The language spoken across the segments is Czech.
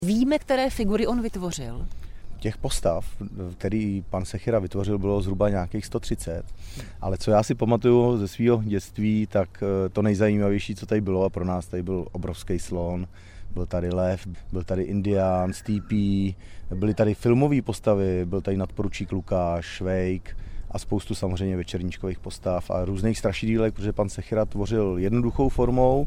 Víme, které figury on vytvořil? Těch postav, který pan Sechira vytvořil, bylo zhruba nějakých 130. Ale co já si pamatuju ze svého dětství, tak to nejzajímavější, co tady bylo, a pro nás tady byl obrovský slon, byl tady lev, byl tady indián, stýpí, byly tady filmové postavy, byl tady nadporučík Lukáš, Švejk a spoustu samozřejmě večerníčkových postav a různých strašidílek, protože pan Sechira tvořil jednoduchou formou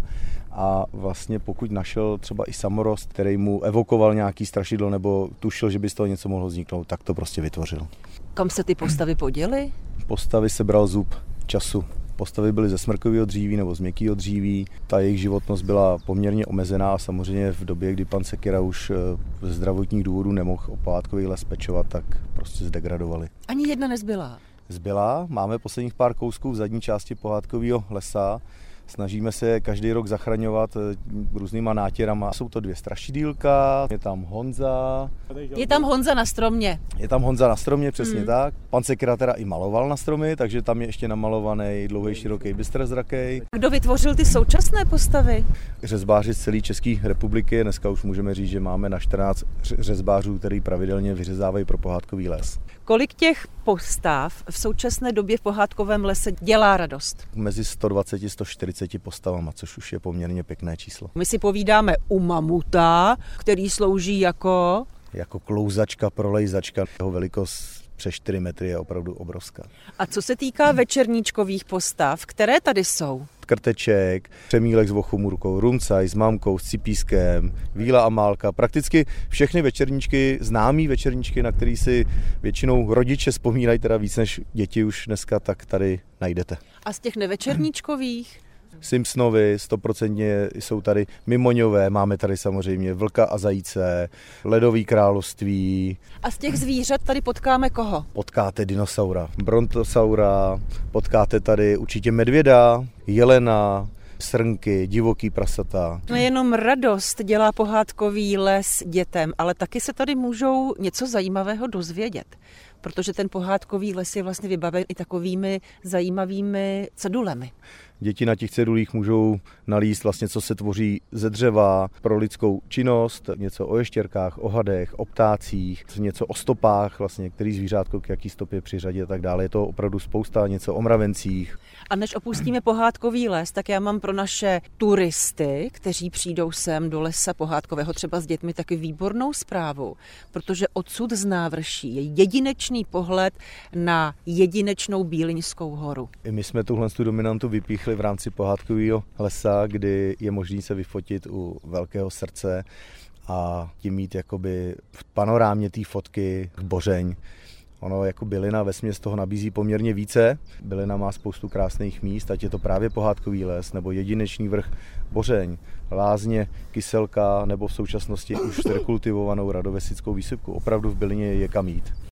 a vlastně pokud našel třeba i samorost, který mu evokoval nějaký strašidlo nebo tušil, že by z toho něco mohlo vzniknout, tak to prostě vytvořil. Kam se ty postavy poděly? Postavy sebral zub času. Postavy byly ze smrkového dříví nebo z měkkého dříví. Ta jejich životnost byla poměrně omezená a samozřejmě v době, kdy pan Sechira už ze zdravotních důvodů nemohl o pohádkový les pečovat, tak prostě zdegradovali. Ani jedna nezbyla. Zbyla, máme posledních pár kousků v zadní části pohádkového lesa. Snažíme se každý rok zachraňovat různýma nátěrama. Jsou to 2 strašidýlka, je tam Honza. Je tam Honza na stromě. Je tam Honza na stromě, přesně tak. Pan Sechira teda i maloval na stromy, takže tam je ještě namalovaný dlouhý, široký, bystrzrakej. Kdo vytvořil ty současné postavy? Řezbáři z celé České republiky. Dneska už můžeme říct, že máme na 14 řezbářů, který pravidelně vyřezávají pro pohádkový les. Kolik těch postav v současné době v pohádkovém lese dělá radost? Mezi 120-140 postavama, což už je poměrně pěkné číslo. My si povídáme u mamuta, který slouží jako Klouzačka, prolejzačka. Jeho velikost přes 4 metry je opravdu obrovská. A co se týká večerníčkových postav, které tady jsou? Krteček, Přemílek s vochomůrkou, Rumcaj s mámkou, s Cipískem, Víla a Málka. Prakticky všechny večerníčky, známý večerníčky, na který si většinou rodiče vzpomínají, teda víc než děti už dneska, tak tady najdete. A z těch nevečerníčkových? Simpsonovi, 100% jsou tady Mimoňové, máme tady samozřejmě Vlka a Zajíce, Ledový království. A z těch zvířat tady potkáme koho? Potkáte dinosaura, brontosaura, potkáte tady určitě medvěda, jelena, srnky, divoký prasata. No jenom radost dělá pohádkový les dětem, ale taky se tady můžou něco zajímavého dozvědět, protože ten pohádkový les je vlastně vybaven i takovými zajímavými cedulemi. Děti na těch cedulích můžou nalíst vlastně, co se tvoří ze dřeva pro lidskou činnost, něco o ještěrkách, o hadech, o ptácích, něco o stopách, vlastně, který zvířátko k jaký stopě při řadě a tak dále. Je to opravdu spousta, něco o mravencích. A než opustíme pohádkový les, tak já mám pro naše turisty, kteří přijdou sem do lesa pohádkového třeba s dětmi, taky výbornou zprávu, protože odsud z Návrší je jedinečný pohled na jedinečnou Bíliňskou horu. I my jsme tuhle dominantu vypíchli v rámci pohádkového lesa, kdy je možné se vyfotit u Velkého srdce a tím mít jakoby v panorámě té fotky Bořeň. Ono jako bylina vesměs toho nabízí poměrně více. Bylina má spoustu krásných míst, ať je to právě pohádkový les, nebo jedinečný vrch Bořeň, lázně, Kyselka, nebo v současnosti už rekultivovanou Radovesickou výsypku. Opravdu v bylině je kam jít.